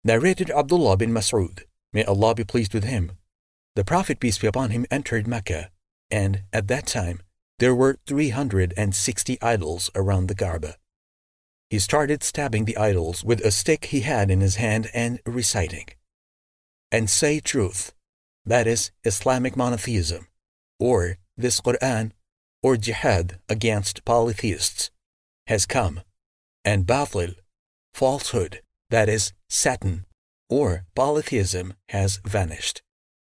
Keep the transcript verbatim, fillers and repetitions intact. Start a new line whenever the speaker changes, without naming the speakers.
Narrated Abdullah bin Mas'ud, may Allah be pleased with him. The Prophet, peace be upon him, entered Mecca, and at that time there were three hundred sixty idols around the Kaaba. He started stabbing the idols with a stick he had in his hand and reciting, "And say truth, that is Islamic monotheism, or this Quran, or jihad against polytheists, has come, and batil, falsehood, that is Satan, or polytheism, has vanished."